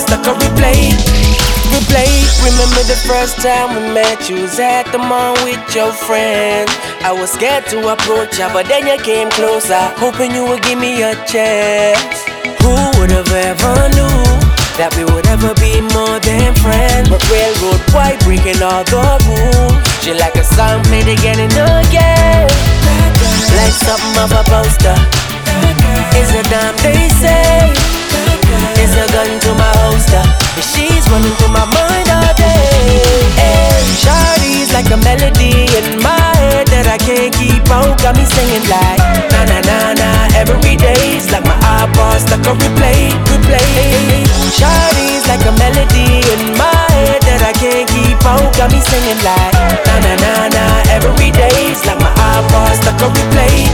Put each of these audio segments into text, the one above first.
past like a replay. Remember the first time we met, you was at the mall with your friends. I was scared to approach ya, but then you came closer, hoping you would give me a chance. Who would have ever knew that we would ever be more than friends? But railroad boy breaking all the rules. She like a song played again and again, like something of a poster. It's a dime they say, it's a gun to my holster, and she's running through my mind all day. And shawty's like a melody in my head that I can't keep out, got me singing like na na na na every day's like my iPod stuck on replay. Shawty's like a melody in my head that I can't keep out, got me singing like na na na na every day's like my iPod stuck on replay.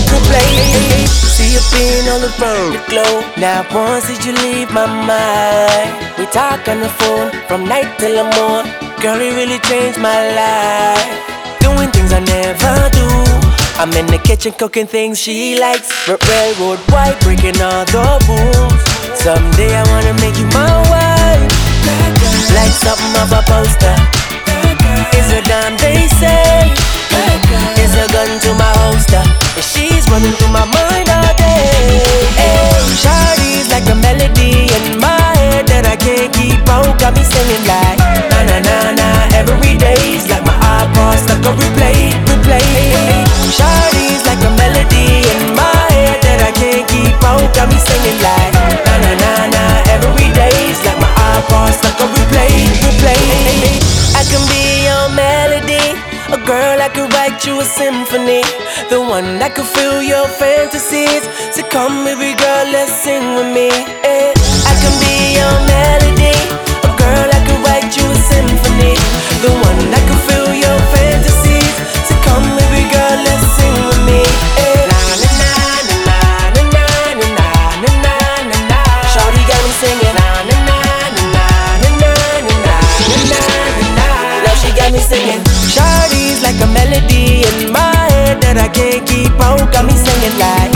See you being on the phone, the glow. Now once did you leave my mind? We talk on the phone from night till the morn. Girl, it really changed my life. Doing things I never do. I'm in the kitchen cooking things she likes. Railroad white breaking all the rules. Someday I wanna make you my wife, like something of a poster. It's a dime they say, it's a gun to my holster, and she's running through my mind all day. Hey, shawty's like a melody in my head that I can't keep out, got me singing like na na na na every day's like my iPod stuck on replay. Shawty's like a melody in my head that I can't keep out, got me singing like na na na na every day's like my iPod stuck on replay. I can be your melody, a girl that could write you a symphony, the one that could fill your fantasies. So come baby girl, let's sing with me. I can be your melody, a girl that could write you a symphony, the one that could fill your fantasies. So come baby girl, let's sing with me. Shawty got me singing me singing. Shawty's like a melody in my head that I can't keep out, got me singing like